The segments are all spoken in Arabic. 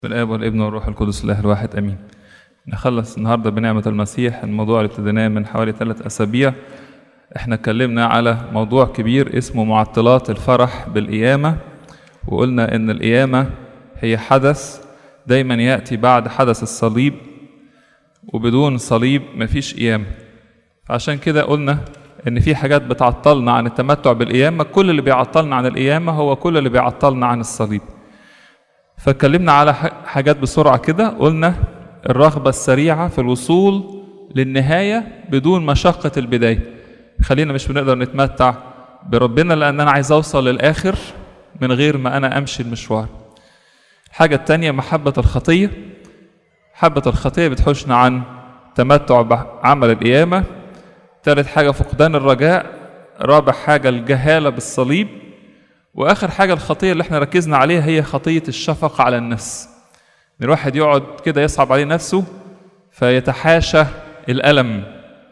بالآب والابن والروح القدس الله الواحد امين. نخلص النهارده بنعمة المسيح الموضوع اللي ابتديناه من حوالي 3 أسابيع. احنا اتكلمنا على موضوع كبير اسمه معطلات الفرح بالقيامة، وقلنا ان القيامة هي حدث دايما يأتي بعد حدث الصليب، وبدون صليب مفيش قيامة. عشان كده قلنا ان في حاجات بتعطلنا عن التمتع بالقيامة. كل اللي بيعطلنا عن القيامة هو كل اللي بيعطلنا عن الصليب. فاتكلمنا على حاجات بسرعة كده. قلنا الرغبة السريعة في الوصول للنهاية بدون مشقة البداية. خلينا مش بنقدر نتمتع بربنا لأن أنا عايز أوصل للآخر من غير ما أنا أمشي المشوار. الحاجة التانية محبة الخطية. محبة الخطية بتحوشنا عن تمتع بعمل القيامة. ثالث حاجة فقدان الرجاء. رابع حاجة الجهالة بالصليب. واخر حاجه الخطيه اللي احنا ركزنا عليها هي خطيه الشفقه على النفس. ان الواحد يقعد كده يصعب عليه نفسه فيتحاشى الالم.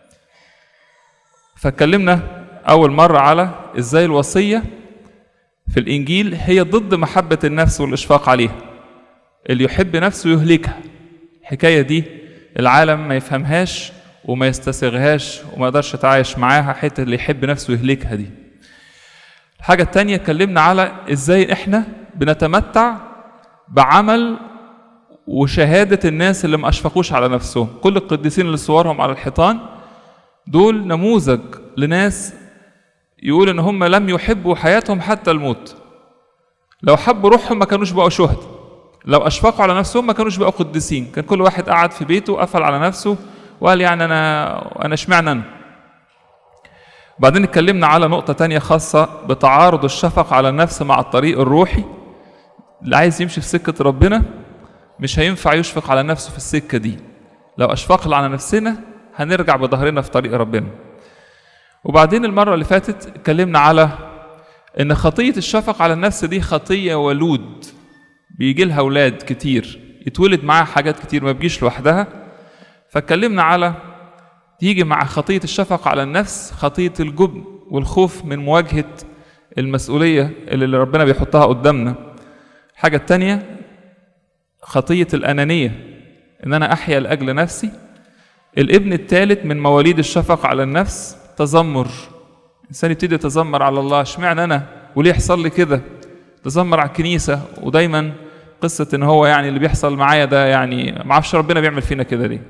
فاتكلمنا اول مره على ازاي الوصيه في الانجيل هي ضد محبه النفس والاشفاق عليها. اللي يحب نفسه يهلكها. الحكايه دي العالم ما يفهمهاش وما يستسيغهاش وما يقدرش يتعايش معاها. حته اللي يحب نفسه يهلكها دي. الحاجة التانية اتكلمنا على ازاي احنا بنتمتع بعمل وشهادة الناس اللي ما اشفقوش على نفسهم. كل القديسين اللي صورهم على الحيطان دول نموذج لناس يقول ان هم لم يحبوا حياتهم حتى الموت. لو حبوا روحهم ما كانوش بقوا شهد. لو اشفقوا على نفسهم ما كانوش بقوا قديسين. كان كل واحد قعد في بيته وقفل على نفسه وقال يعني انا اشمعنى انا. بعدين اتكلمنا على نقطة تانية خاصة بتعارض الشفقة على النفس مع الطريق الروحي. اللي عايز يمشي في سكة ربنا مش هينفع يشفق على نفسه في السكة دي. لو أشفقنا على نفسنا هنرجع بظهرنا في طريق ربنا. وبعدين المرة اللي فاتت اتكلمنا على إن خطية الشفقة على النفس دي خطية ولود. بيجي لها أولاد كتير، يتولد معاها حاجات كتير ما بيجيش لوحدها. فاتكلمنا على تيجي مع خطية الشفقة على النفس خطية الجبن والخوف من مواجهة المسؤولية اللي ربنا بيحطها قدامنا. الحاجة التانية خطية الأنانية، إن أنا أحيا لأجل نفسي. الابن الثالث من مواليد الشفقة على النفس تذمر. الإنسان يبتدي يتذمر على الله. اشمعنى أنا وليه يحصل لي كده؟ تذمر على الكنيسة. ودايما قصة إن هو يعني اللي بيحصل معايا ده يعني ما اعرفش ربنا بيعمل فينا كده ليه.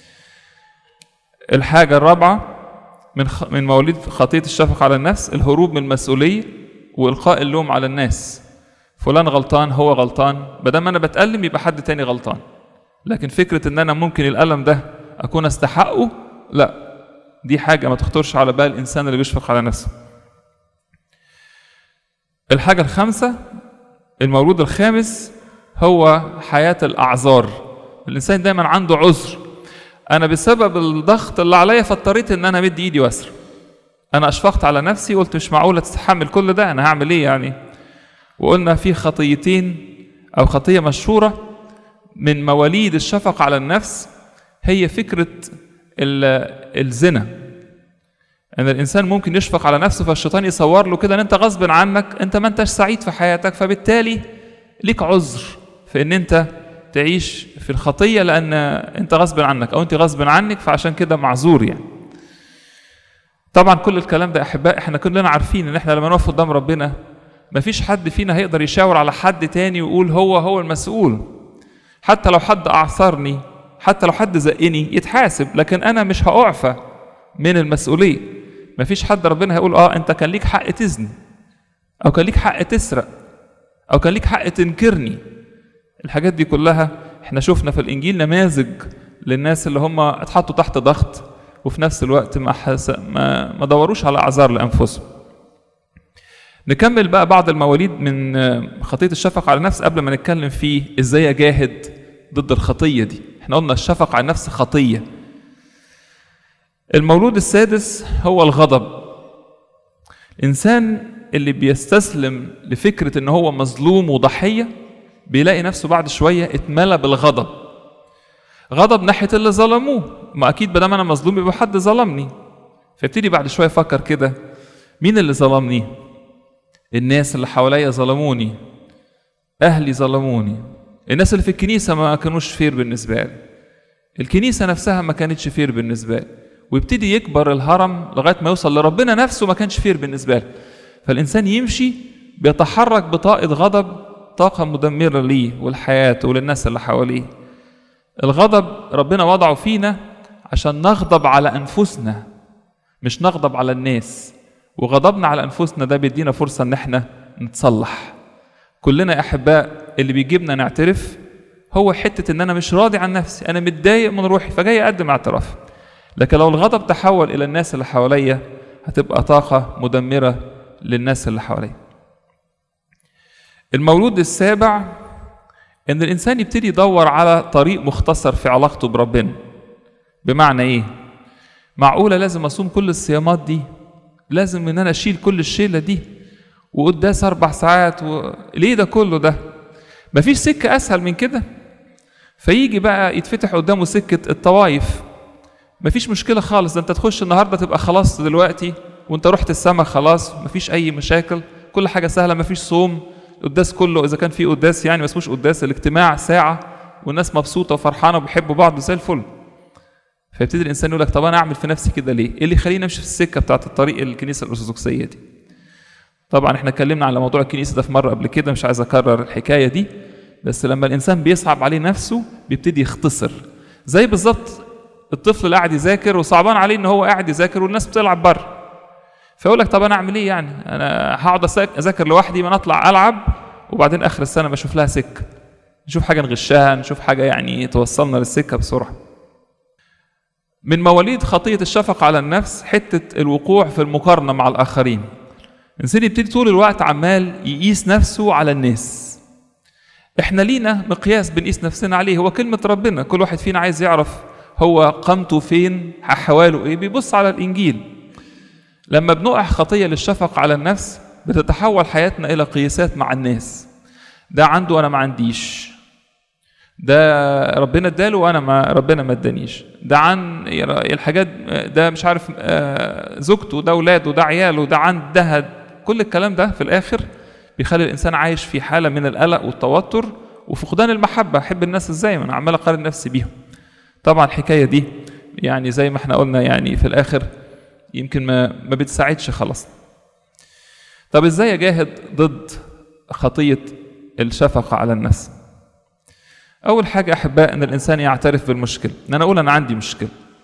الحاجة الرابعة من مواليد خطية الشفقة على النفس الهروب من المسؤولية وإلقاء اللوم على الناس. فلان غلطان، هو غلطان، بدل ما أنا بتألم يبقى حد تاني غلطان. لكن فكرة إن أنا ممكن الألم ده أكون أستحقه، لا، دي حاجة ما تخطرش على بال الإنسان اللي بيشفق على نفسه. الحاجة الخامسة المولود الخامس هو حياة الأعذار. الإنسان دايما عنده عذر. أنا بسبب الضغط اللي عليا فاضطريت إن أنا مدي إيدي وأسرع. أنا أشفقت على نفسي وقلت مش معقولة تستحمل كل ده، أنا هعمل إيه يعني؟ وقلنا في خطيتين أو خطية مشهورة من مواليد الشفقة على النفس هي فكرة الزنا. أن الإنسان ممكن يشفق على نفسه فالشيطان يصور له كده أن أنت غصب عنك، أنت ما أنتش سعيد في حياتك، فبالتالي ليك عذر في أن أنت تعيش في الخطية لأن أنت غصب عنك أو أنت غصب عنك، فعشان كده معذور يعني. طبعا كل الكلام ده أحباء احنا كلنا عارفين أن احنا لما نقف قدام ربنا مفيش حد فينا هيقدر يشاور على حد تاني ويقول هو المسؤول. حتى لو حد أعثرني، حتى لو حد زقني يتحاسب، لكن أنا مش هأعفى من المسؤولية. مفيش حد ربنا هيقول أنت كان ليك حق تزني أو كان ليك حق تسرق أو كان ليك حق تنكرني. الحاجات دي كلها احنا شفنا في الانجيل نماذج للناس اللي هم اتحطوا تحت ضغط وفي نفس الوقت ما دوروش على اعذار لانفسهم. نكمل بقى بعض المواليد من خطية الشفقة على النفس قبل ما نتكلم فيه ازاي اجاهد ضد الخطية دي. احنا قلنا الشفقة على النفس خطية. المولود السادس هو الغضب. الانسان اللي بيستسلم لفكرة ان هو مظلوم وضحية بيلاقي نفسه بعد شوية اتملى بالغضب. غضب ناحية اللي ظلموه. ما أكيد بدل ما أنا مظلوم يبقى حد ظلمني. فابتدي بعد شوية أفكر كده مين اللي ظلمني؟ الناس اللي حواليا ظلموني، أهلي ظلموني، الناس اللي في الكنيسة ما كانوش فير بالنسبة لي، الكنيسة نفسها ما كانتش فير بالنسبة لي، ويبتدي يكبر الهرم لغاية ما يوصل لربنا نفسه ما كانش فير بالنسبة له. فالإنسان يمشي بيتحرك بطاقة غضب، طاقة مدمرة ليه والحياة وللناس اللي حواليه. الغضب ربنا وضعه فينا عشان نغضب على أنفسنا، مش نغضب على الناس، وغضبنا على أنفسنا ده بيدينا فرصة إن احنا نتصلح. كلنا يا أحباء اللي بيجيبنا نعترف هو حتة إن أنا مش راضي عن نفسي، أنا متضايق من روحي فجاي أقدم اعتراف. لكن لو الغضب تحول إلى الناس اللي حواليا هتبقى طاقة مدمرة للناس اللي حواليا. المولود السابع إن الإنسان يبتدي يدور على طريق مختصر في علاقته بربنا. بمعنى إيه؟ معقولة لازم أصوم كل الصيامات دي؟ لازم إن أنا أشيل كل الشيلة دي وقداس 4 ساعات ليه ده كله ده؟ مفيش سكة أسهل من كده؟ فيجي بقى يتفتح قدامه سكة الطوايف. مفيش مشكلة خالص، ده أنت تخش النهاردة تبقى خلاص دلوقتي وأنت رحت السما خلاص، مفيش أي مشاكل، كل حاجة سهلة، مفيش صوم، القداس كله إذا كان في قداس يعني ما اسموش قداس، الاجتماع ساعة والناس مبسوطة وفرحانة وبيحبوا بعض زي الفل. فيبتدي الإنسان يقول لك طب أنا أعمل في نفسي كده ليه؟ إيه اللي يخليني أمشي في السكة بتاعت الطريق الكنيسة الأرثوذكسية دي؟ طبعا احنا اتكلمنا على موضوع الكنيسة ده في مرة قبل كده، مش عايز أكرر الحكاية دي، بس لما الإنسان بيصعب عليه نفسه بيبتدي يختصر. زي بالظبط الطفل اللي قاعد يذاكر وصعبان عليه إن هو قاعد يذاكر والناس بتلعب بره، فيقول لك طب أنا أعمل إيه يعني؟ أنا هقعد أذاكر لوحدي، ما أنا أطلع ألعب وبعدين آخر السنة بشوف لها سكة، نشوف حاجة نغشها، نشوف حاجة يعني توصلنا للسكة بسرعة. من مواليد خطية الشفقة على النفس حتة الوقوع في المقارنة مع الآخرين. الإنسان يبتدي طول الوقت عمال يقيس نفسه على الناس. إحنا لينا مقياس بنقيس نفسنا عليه، هو كلمة ربنا. كل واحد فينا عايز يعرف هو قامته فين، حواله إيه، بيبص على الإنجيل. لما بنقع خطية للشفقة على النفس بتتحول حياتنا إلى قياسات مع الناس. ده عنده وأنا ما عنديش، ده ربنا اداله وانا ربنا ما ادانيش، ده عن الحاجات، ده مش عارف زوجته، ده اولاده، ده عياله، ده عن ده. كل الكلام ده في الاخر بيخلي الانسان عايش في حاله من القلق والتوتر وفقدان المحبه. احب الناس ازاي ما انا عمال اقارن نفسي بيهم؟ طبعا الحكايه دي يعني زي ما احنا قلنا يعني في الاخر يمكن ما بتساعدش خلاص. طب ازاي اجاهد ضد خطيه الشفقه على النفس؟ أول حاجة أحباء أن الإنسان يعترف بالمشكلة، أن أنا أقول أنا عندي مشكلة.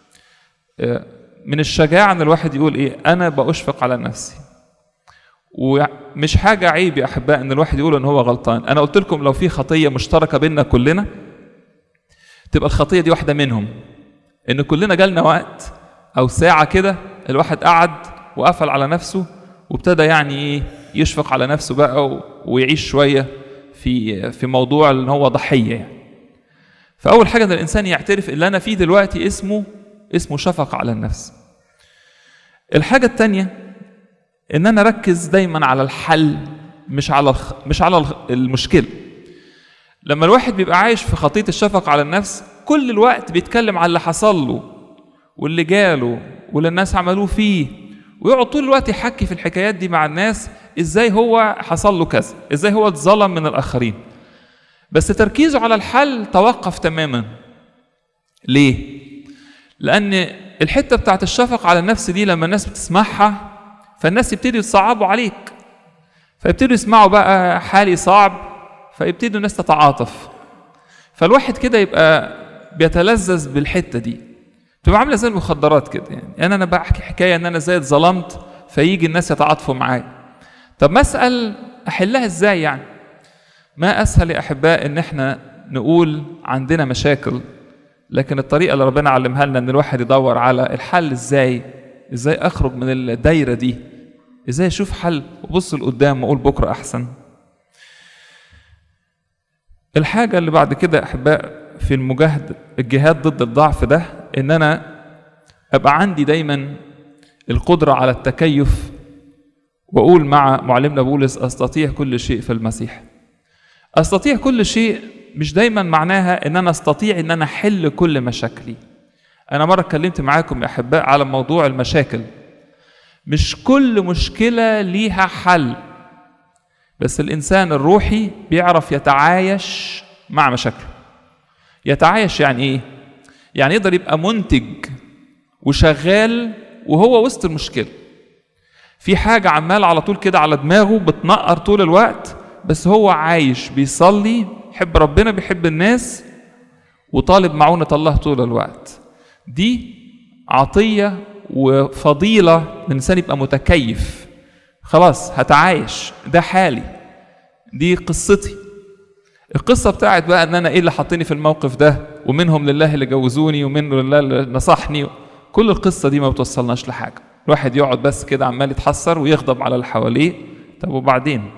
من الشجاعة أن الواحد يقول إيه؟ أنا بأشفق على نفسي. ومش حاجة عيب يا أحباء أن الواحد يقول أن هو غلطان. أنا قلت لكم لو في خطية مشتركة بيننا كلنا تبقى الخطية دي واحدة منهم، أن كلنا جالنا وقت أو ساعة كده الواحد قعد وقفل على نفسه وابتدى يعني يشفق على نفسه بقى ويعيش شوية في موضوع ان هو ضحيه يعني. فاول حاجه ان الانسان يعترف اللي انا فيه دلوقتي اسمه شفقه على النفس. الحاجه الثانيه ان انا اركز دايما على الحل مش على المشكله. لما الواحد بيبقى عايش في خطيه الشفقه على النفس كل الوقت بيتكلم على اللي حصل له واللي جاله واللي الناس عملوه فيه، ويقعد طول الوقت يحكي في الحكايات دي مع الناس، ازاي هو حصل له كذا، ازاي هو اتظلم من الاخرين. بس تركيزه على الحل توقف تماما. ليه؟ لان الحته بتاعت الشفقه على النفس دي لما الناس بتسمعها فالناس يبتدوا يصعبوا عليك، فيبتدوا يسمعوا بقى حالي صعب فيبتدوا الناس تتعاطف، فالواحد كده يبقى بيتلذذ بالحته دي، تبقى عامله زي المخدرات كده يعني انا بحكي حكايه ان انا ازاي اتظلمت فيجي الناس يتعاطفوا معايا. طب ما اسال احلها ازاي يعني؟ ما اسهل يا احباء ان احنا نقول عندنا مشاكل، لكن الطريقه اللي ربنا علمها لنا ان الواحد يدور على الحل ازاي اخرج من الدايره دي، ازاي اشوف حل وبص لقدام واقول بكره احسن. الحاجه اللي بعد كده احباء في الجهاد ضد الضعف ده ان انا ابقى عندي دايما القدره على التكيف، واقول مع معلمنا بولس استطيع كل شيء في المسيح. استطيع كل شيء مش دايما معناها ان انا استطيع ان انا احل كل مشاكلي. انا مره اتكلمت معاكم يا احباء على موضوع المشاكل، مش كل مشكله ليها حل، بس الانسان الروحي بيعرف يتعايش مع مشاكله. يتعايش يعني ايه؟ يعني يقدر يبقى منتج وشغال وهو وسط المشكلة. في حاجة عمال على طول كده على دماغه بتنقر طول الوقت، بس هو عايش بيصلي، بيحب ربنا، بيحب الناس، وطالب معونة الله طول الوقت. دي عطية وفضيلة من الإنسان يبقى متكيف. خلاص هتعايش، ده حالي، دي قصتي. القصة بتاعت بقى ان انا ايه اللي حطيني في الموقف ده، ومنهم لله اللي جوزوني، ومنه لله اللي نصحني، كل القصة دي ما بتوصلناش لحاجة. الواحد يقعد بس كده عمال يتحسر ويغضب على اللي حواليه. طب وبعدين؟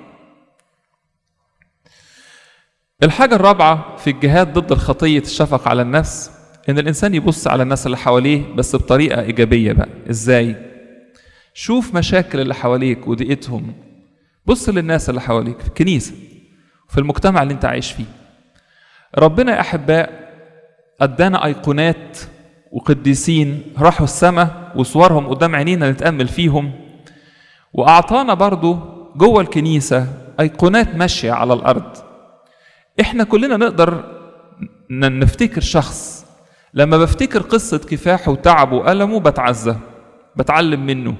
الحاجة الرابعة في الجهاد ضد الخطية الشفقة على النفس، ان الانسان يبص على الناس اللي حواليه بس بطريقة ايجابية. بقى ازاي؟ شوف مشاكل اللي حواليك وضيقتهم، بص للناس اللي حواليك في الكنيسة، في المجتمع اللي انت عايش فيه. ربنا يا احباء ادانا ايقونات وقديسين راحوا السماء وصورهم قدام عينينا نتأمل فيهم، واعطانا برضو جوه الكنيسة ايقونات ماشية على الارض. احنا كلنا نقدر نفتكر شخص، لما بفتكر قصة كفاحه وتعبه وألمه بتعزى، بتعلم منه.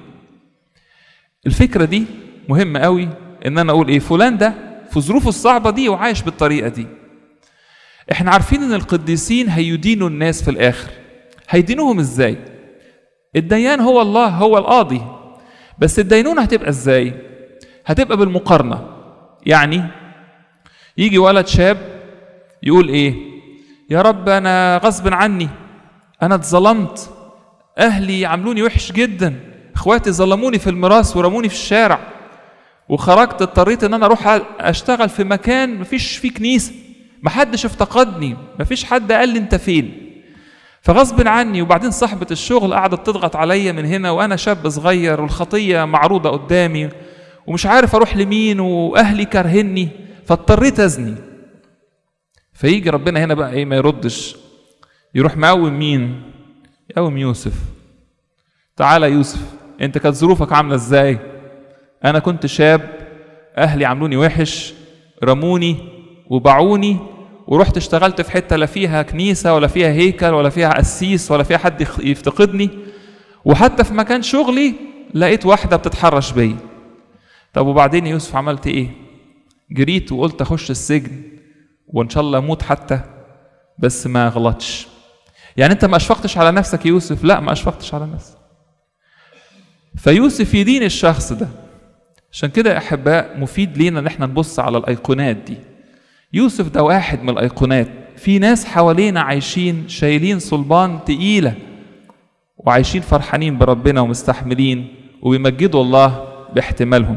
الفكرة دي مهمة قوي، ان انا اقول ايه، فلان ده في ظروفه الصعبة دي وعايش بالطريقة دي. احنا عارفين ان القديسين هيدينوا الناس في الاخر. هيدينوهم ازاي؟ الديان هو الله، هو القاضي، بس الدينونة هتبقى ازاي؟ هتبقى بالمقارنة. يعني يجي ولد شاب يقول ايه، يا رب انا غصب عني، انا اتظلمت، اهلي عملوني وحش جدا، اخواتي ظلموني في الميراث ورموني في الشارع، وخرجت اضطريت ان انا اروح اشتغل في مكان مفيش فيه كنيسة، محدش افتقدني، مفيش حد قال لي انت فين، فغصب عني. وبعدين صاحبة الشغل قعدت تضغط عليا من هنا، وانا شاب صغير والخطية معروضة قدامي ومش عارف اروح لمين، واهلي كرهني فاضطريت ازني. فيجي ربنا هنا بقى ايه، ما يردش، يروح مقوم مين؟ يقوم يوسف. تعالى يوسف، انت كانت ظروفك عامله ازاي؟ انا كنت شاب، اهلي عملوني وحش، رموني وباعوني، ورحت اشتغلت في حته لا فيها كنيسه ولا فيها هيكل ولا فيها قسيس ولا فيها حد يفتقدني، وحتى في مكان شغلي لقيت واحده بتتحرش بيا. طب وبعدين يا يوسف عملت ايه؟ جريت وقلت اخش السجن وان شاء الله اموت حتى، بس ما غلطش. يعني انت ما اشفقتش على نفسك يا يوسف؟ لا، ما اشفقتش على نفسي. فيوسف يدين الشخص ده. عشان كده يا احباء مفيد لينا ان احنا نبص على الايقونات دي. يوسف ده واحد من الايقونات. في ناس حوالينا عايشين شايلين صلبان تقيلة وعايشين فرحانين بربنا ومستحملين وبيمجدوا الله باحتمالهم.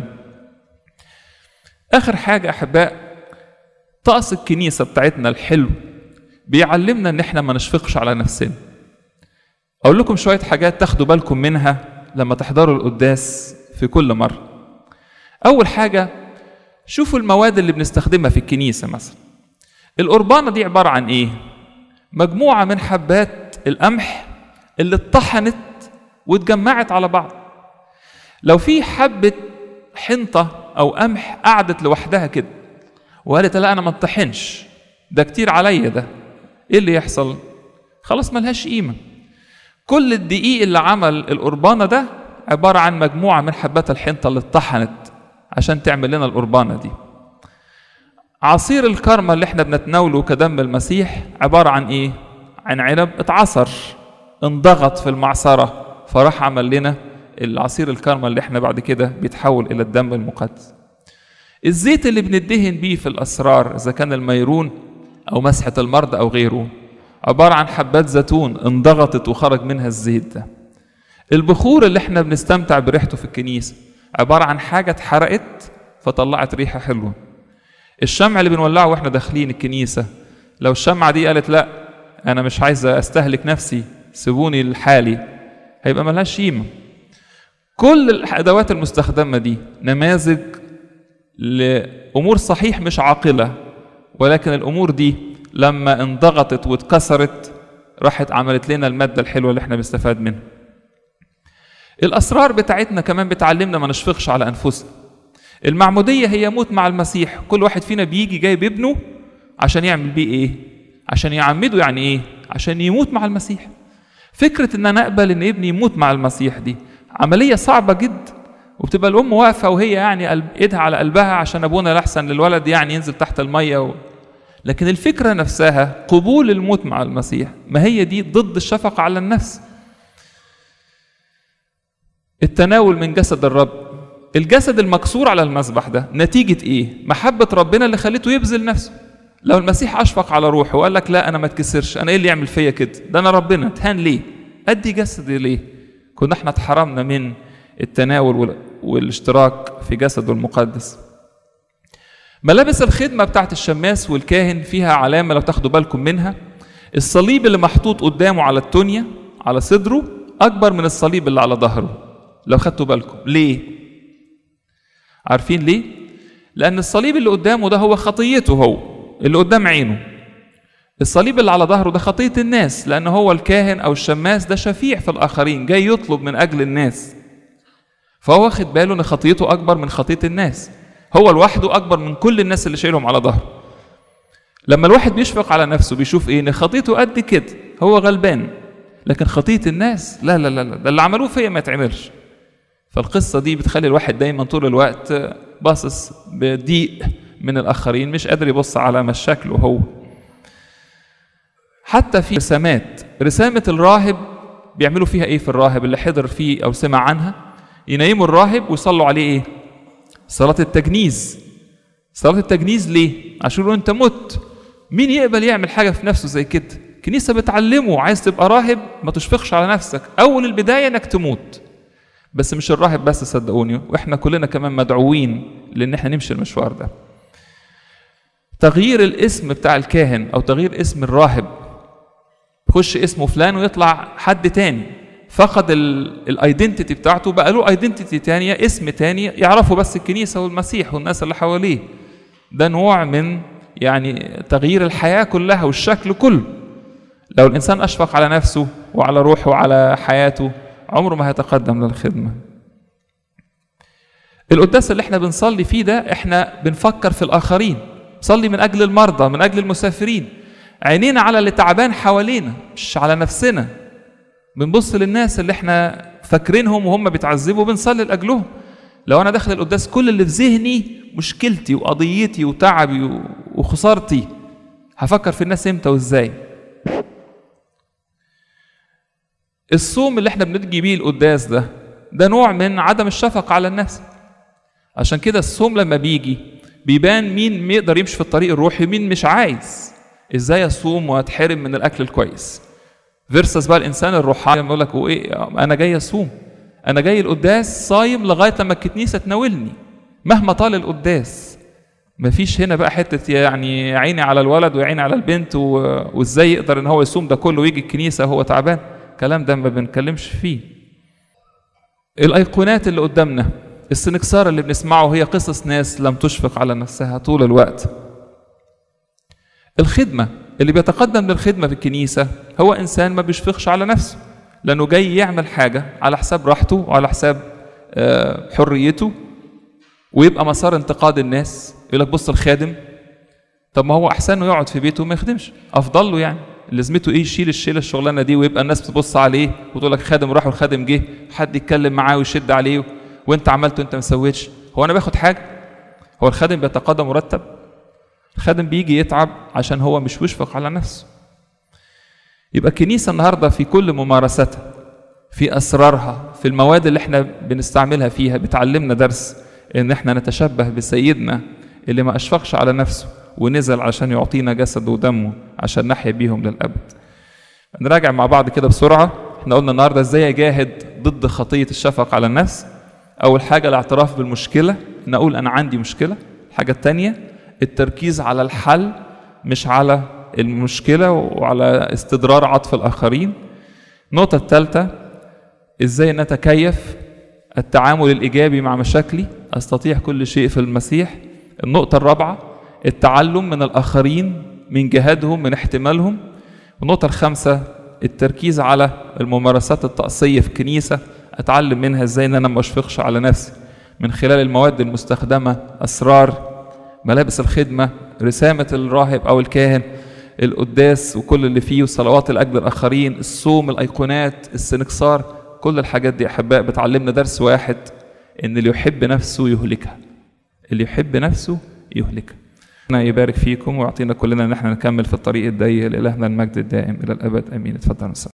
اخر حاجة احباء، طقس الكنيسة بتاعتنا الحلو بيعلمنا ان احنا ما نشفقش على نفسنا. اقول لكم شوية حاجات تاخدوا بالكم منها لما تحضروا القداس في كل مرة. اول حاجة، شوفوا المواد اللي بنستخدمها في الكنيسة. مثلا القربانة دي عبارة عن ايه؟ مجموعة من حبات القمح اللي اتطحنت واتجمعت على بعض. لو في حبة حنطة او قمح قعدت لوحدها كده وقالت لا انا ما اتطحنش، ده كتير عليا، ده ايه اللي يحصل؟ خلاص ملهاش قيمة. كل الدقيق اللي عمل القربانة ده عبارة عن مجموعة من حبات الحنطة اللي اتطحنت عشان تعمل لنا القربانة دي. عصير الكرمة اللي احنا بنتناوله كدم المسيح عبارة عن ايه؟ عن عنب اتعصر، انضغط في المعصرة، فراح عمل لنا العصير الكرمة اللي احنا بعد كده بيتحول الى الدم المقدس. الزيت اللي بندهن بيه في الأسرار إذا كان الميرون أو مسحة المرضى أو غيره عبارة عن حبات زيتون انضغطت وخرج منها الزيت ده. البخور اللي احنا بنستمتع بريحته في الكنيسة عبارة عن حاجة اتحرقت فطلعت ريحة حلوة. الشمع اللي بنولعه واحنا داخلين الكنيسة، لو الشمعة دي قالت لا أنا مش عايزة أستهلك نفسي، سيبوني لحالي، هيبقى ملهاش قيمة. كل الأدوات المستخدمة دي نماذج لأمور صحيح مش عاقلة، ولكن الأمور دي لما انضغطت واتكسرت راحت عملت لنا المادة الحلوة اللي احنا بنستفاد منها. الأسرار بتاعتنا كمان بتعلمنا ما نشفقش على أنفسنا. المعمودية هي موت مع المسيح. كل واحد فينا بيجي جايب ابنه عشان يعمل بيه ايه؟ عشان يعمده. يعني ايه؟ عشان يموت مع المسيح. فكرة ان انا اقبل ان ابني يموت مع المسيح دي عملية صعبة جدا، وبتبقى الام واقفة وهي يعني ايدها على قلبها عشان ابونا الاحسن للولد يعني ينزل تحت المية لكن الفكرة نفسها قبول الموت مع المسيح، ما هي دي ضد الشفقة على النفس. التناول من جسد الرب، الجسد المكسور على المذبح ده نتيجة ايه؟ محبة ربنا اللي خليته يبذل نفسه. لو المسيح اشفق على روحه وقال لك لا انا ما اتكسرش، انا ايه اللي يعمل فيا كده؟ ده انا ربنا، تهان ليه؟ ادي جسدي ليه؟ كنا احنا اتحرمنا من التناول والاشتراك في جسده المقدس. ملابس الخدمة بتاعت الشماس والكاهن فيها علامة لو تاخدوا بالكم منها، الصليب اللي محطوط قدامه على التونية على صدره أكبر من الصليب اللي على ظهره. لو خدتوا بالكم ليه؟ عارفين ليه؟ لأن الصليب اللي قدامه ده هو خطيته، هو اللي قدام عينه. الصليب اللي على ظهره ده خطية الناس، لأن هو الكاهن أو الشماس ده شفيع في الآخرين، جاي يطلب من أجل الناس، فهو واخد باله إن خطيته أكبر من خطية الناس، هو لوحده أكبر من كل الناس اللي شايلهم على ظهره. لما الواحد بيشفق على نفسه بيشوف إيه؟ إن خطيته قد كده، هو غلبان، لكن خطية الناس لا لا لا، ده اللي عملوه فيا ما يتعملش. فالقصة دي بتخلي الواحد دايما طول الوقت باصص بضيق من الآخرين، مش قادر يبص على مشاكله هو. حتى في رسامة الراهب بيعملوا فيها إيه؟ في الراهب اللي حضر فيه أو سمع عنها، ينيموا الراهب ويصلوا عليه إيه؟ صلاة التجنيز. صلاة التجنيز ليه؟ عشان يقولوا أنت مت. مين يقبل يعمل حاجة في نفسه زي كده؟ الكنيسة بتعلمه عايز تبقى راهب ما تشفقش على نفسك، أول البداية إنك تموت. بس مش الراهب بس صدقوني، وإحنا كلنا كمان مدعوين لأن إحنا نمشي المشوار ده. تغيير الاسم بتاع الكاهن أو تغيير اسم الراهب، يخش اسمه فلان ويطلع حد تاني، فقد الايدنتيتي بتاعته، بقى له ايدنتيتي تانية، اسم تاني يعرفه بس الكنيسة والمسيح والناس اللي حواليه. ده نوع من يعني تغيير الحياة كلها والشكل كله. لو الإنسان أشفق على نفسه وعلى روحه وعلى حياته عمره ما هيتقدم للخدمة. القداس اللي احنا بنصلي فيه ده احنا بنفكر في الآخرين، صلي من أجل المرضى، من أجل المسافرين، عينينا على اللي تعبان حوالينا مش على نفسنا. بنبص للناس اللي احنا فاكرينهم وهم بيتعذبوا بنصلي لأجلهم. لو أنا داخل القداس كل اللي في ذهني مشكلتي وقضيتي وتعبي وخسارتي، هفكر في الناس امتى وازاي؟ الصوم اللي احنا بنجي بيه القداس ده نوع من عدم الشفقة على الناس. عشان كده الصوم لما بيجي بيبان مين يقدر يمشي في الطريق الروحي مين مش عايز. ازاي اصوم واتحرم من الاكل الكويس؟ فيرسس بقى الانسان الروحاني لما يقول لك وايه انا جاي اصوم، انا جاي القداس صايم لغايه لما الكنيسه تناولني مهما طال القداس. مفيش هنا بقى حته يعني عيني على الولد وعيني على البنت وازاي يقدر ان هو يصوم ده كله ويجي الكنيسه وهو تعبان. الكلام ده ما بنتكلمش فيه. الايقونات اللي قدامنا، السنكسار اللي بنسمعه هي قصص ناس لم تشفق على نفسها طول الوقت. الخدمه اللي بيتقدم للخدمه في الكنيسه هو انسان ما بيشفقش على نفسه، لانه جاي يعمل حاجه على حساب راحته وعلى حساب حريته، ويبقى مسار انتقاد الناس. يقول لك بص الخادم، طب ما هو احسن انه يقعد في بيته وما يخدمش، افضل له يعني. لازمته ايه يشيل الشغلانه دي ويبقى الناس بتبص عليه وتقول لك خادم راح والخادم جه، حد يتكلم معاه ويشد عليه وانت عملت وانت ما سويتش. هو انا باخد حاجه؟ هو الخادم بيتقاضى مرتب؟ الخادم بيجي يتعب عشان هو مش بيشفق على نفسه. يبقى الكنيسه النهارده في كل ممارستها، في اسرارها، في المواد اللي احنا بنستعملها فيها، بتعلمنا درس ان احنا نتشبه بسيدنا اللي ما اشفقش على نفسه ونزل عشان يعطينا جسده ودمه عشان نحيا بيهم للابد. نراجع مع بعض كده بسرعه. احنا قلنا النهارده ازاي اجاهد ضد خطيه الشفقه على النفس. اول حاجه الاعتراف بالمشكله، ان اقول انا عندي مشكله. الحاجه الثانيه التركيز على الحل مش على المشكله وعلى استدرار عطف الاخرين. النقطه الثالثه ازاي نتكيف، التعامل الايجابي مع مشاكلي، استطيع كل شيء في المسيح. النقطه الرابعه التعلم من الآخرين، من جهادهم، من احتمالهم. والنقطة الخامسة التركيز على الممارسات الطقسية في الكنيسة، أتعلم منها إزاي إن أنا ما أشفقش على نفسي من خلال المواد المستخدمة، أسرار ملابس الخدمة، رسامة الراهب أو الكاهن، القداس وكل اللي فيه، والصلوات لأجل الآخرين، الصوم، الأيقونات، السنكسار، كل الحاجات دي أحباء بتعلمنا درس واحد، إن اللي يحب نفسه يهلكها. اللي يحب نفسه يهلكها. ربنا يبارك فيكم ويعطينا كلنا إن احنا نكمل في الطريق الضيق. لإلهنا المجد الدائم إلى الأبد آمين. اتفضلوا.